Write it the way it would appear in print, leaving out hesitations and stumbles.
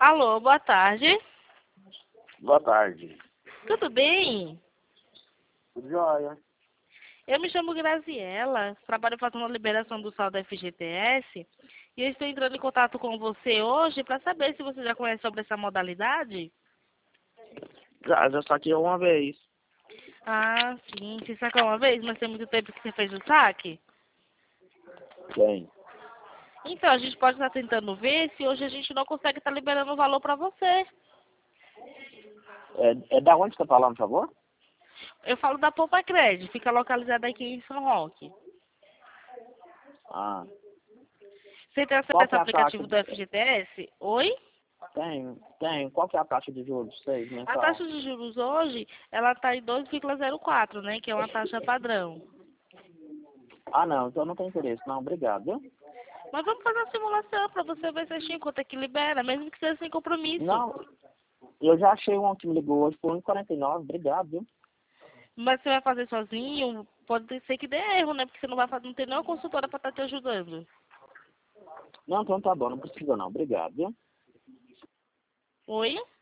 Alô, boa tarde. Boa tarde. Tudo bem? Tudo jóia? Eu me chamo Graziela, trabalho fazendo a liberação do saldo FGTS e eu estou entrando em contato com você hoje para saber se você já conhece sobre essa modalidade. Já saquei uma vez. Ah, sim, você sacou uma vez, mas tem muito tempo que você fez o saque? Tem. Então, a gente pode estar tentando ver se hoje a gente não consegue estar liberando o valor para você. É da onde você tá falando, por favor? Eu falo da Poupa Cred, fica localizada aqui em São Roque. Ah. Você tem acesso Qual que ao é a taxa? aplicativo do FGTS? Oi? Tem. Qual que é a taxa de juros de vocês, A mensal? taxa de juros hoje, ela está em 2,04, né? Que é uma taxa padrão. Ah, não. Então não tem interesse. Não, obrigado, viu? Mas vamos fazer uma simulação para você ver certinho quanto é que libera, mesmo que seja sem compromisso. Não, eu já achei um que me ligou hoje por 1,49. Obrigado, viu? Mas você vai fazer sozinho, pode ser que dê erro, né? Porque você não vai fazer, não tem nenhuma consultora para estar te ajudando. Não, então tá bom. Não precisa não. Obrigado, viu? Oi?